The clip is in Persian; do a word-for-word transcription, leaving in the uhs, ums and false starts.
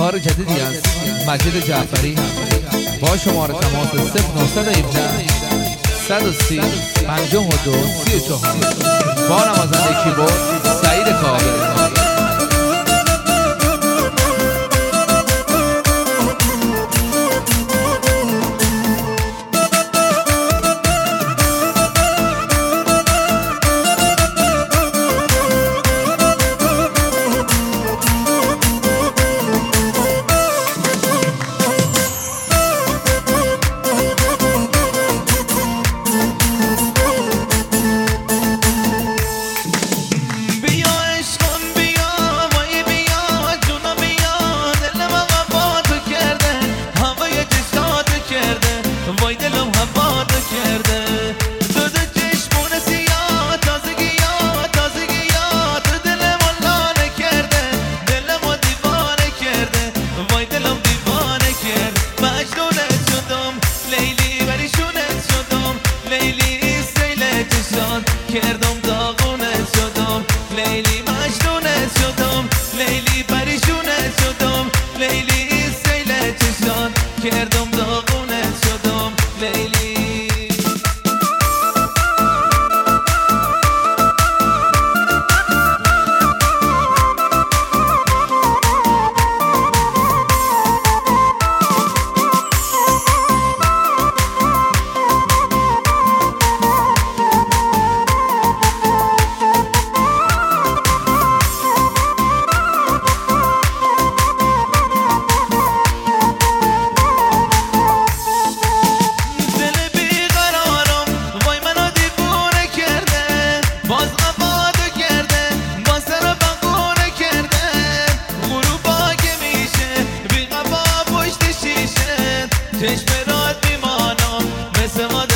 کار جدیدی از مجید جعفری با شماره تماس صفر نه یک هفت صد و سی پنجاه و دو سی و چهار با نوازنده کیبورد سعید کابل. کردم داغونت شدم لیلی مجنونت شدم لیلی پریشونت شدم لیلی سیل چشان کردم داغونت شدم لیلی. چشم رات میمانم مثل ما